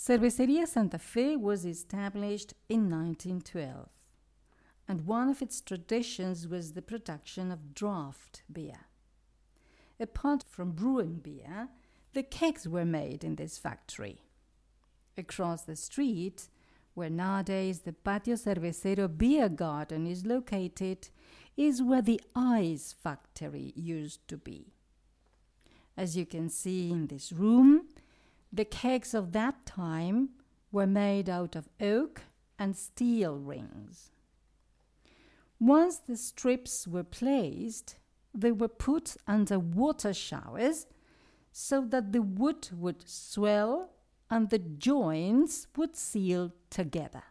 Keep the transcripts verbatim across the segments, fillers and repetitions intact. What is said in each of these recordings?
Cervecería Santa Fe was established in nineteen twelve, and one of its traditions was the production of draft beer. Apart from brewing beer, the kegs were made in this factory. Across the street, where nowadays the Patio Cervecero beer garden is located, is where the ice factory used to be. As you can see in this room, the kegs of that time were made out of oak and steel rings. Once the strips were placed, they were put under water showers so that the wood would swell and the joints would seal together.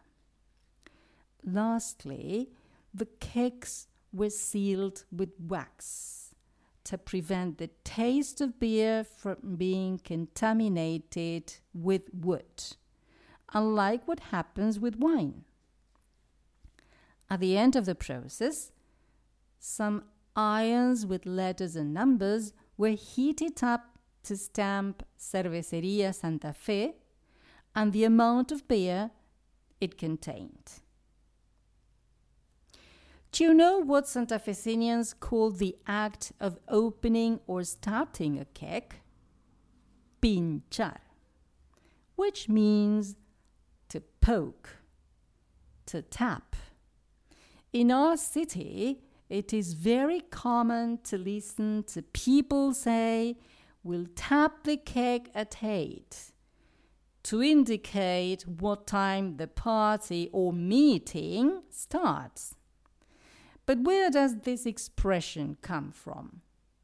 Lastly, the kegs were sealed with wax to prevent the taste of beer from being contaminated with wood, unlike what happens with wine. At the end of the process, some irons with letters and numbers were heated up to stamp Cervecería Santa Fe and the amount of beer it contained. Do you know what Santa Fecenians call the act of opening or starting a keg? Pinchar, which means to poke, to tap. In our city, it is very common to listen to people say, "We'll tap the keg at eight," to indicate what time the party or meeting starts. But where does this expression come from?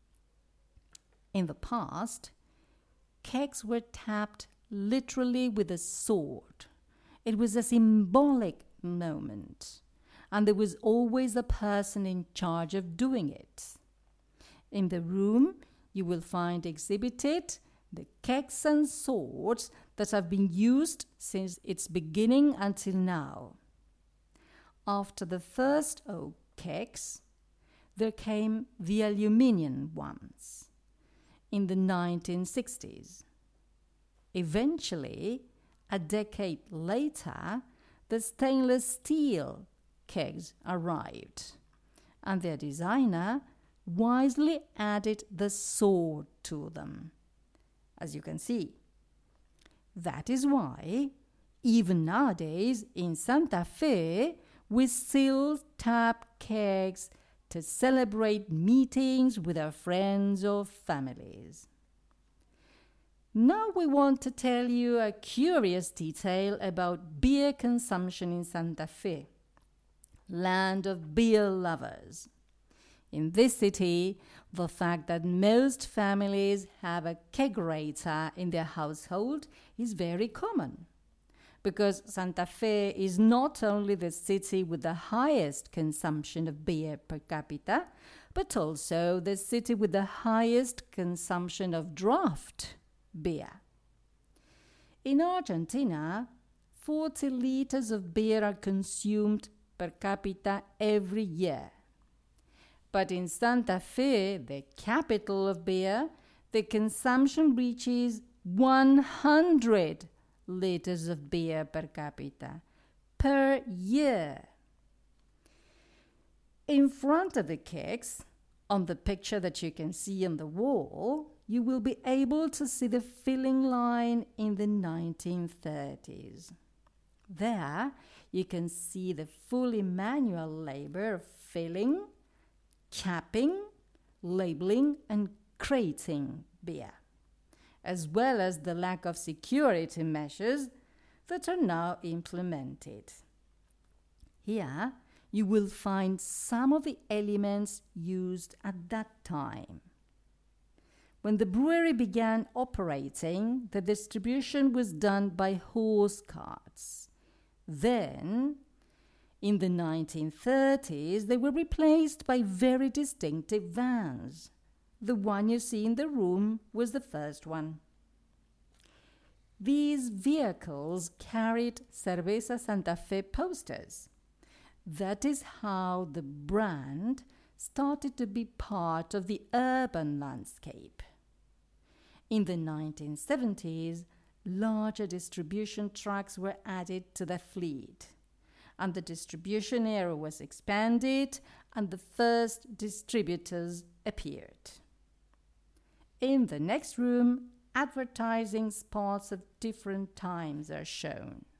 In the past, kegs were tapped literally with a sword. It was a symbolic moment, and there was always a person in charge of doing it. In the room, you will find exhibited the kegs and swords that have been used since its beginning until now. After the first oak kegs, there came the aluminium ones in the nineteen sixties. Eventually, a decade later, the stainless steel kegs arrived, and their designer wisely added the sword to them, as you can see. That is why, even nowadays in Santa Fe, we still tap kegs to celebrate meetings with our friends or families. Now we want to tell you a curious detail about beer consumption in Santa Fe, land of beer lovers. In this city, the fact that most families have a kegerator in their household is very common, because Santa Fe is not only the city with the highest consumption of beer per capita, but also the city with the highest consumption of draft beer. In Argentina, forty liters of beer are consumed per capita every year. But in Santa Fe, the capital of beer, the consumption reaches one hundred liters of beer per capita per year. In front of the kegs, on the picture that you can see on the wall, you will be able to see the filling line in the nineteen thirties. There, you can see the fully manual labor of filling, capping, labeling, and crating beer, as well as the lack of security measures that are now implemented. Here, you will find some of the elements used at that time. When the brewery began operating, the distribution was done by horse carts. Then, in the nineteen thirties, they were replaced by very distinctive vans. The one you see in the room was the first one. These vehicles carried Cerveza Santa Fe posters. That is how the brand started to be part of the urban landscape. In the nineteen seventies, larger distribution trucks were added to the fleet, and the distribution area was expanded, and the first distributors appeared. In the next room, advertising spots of different times are shown.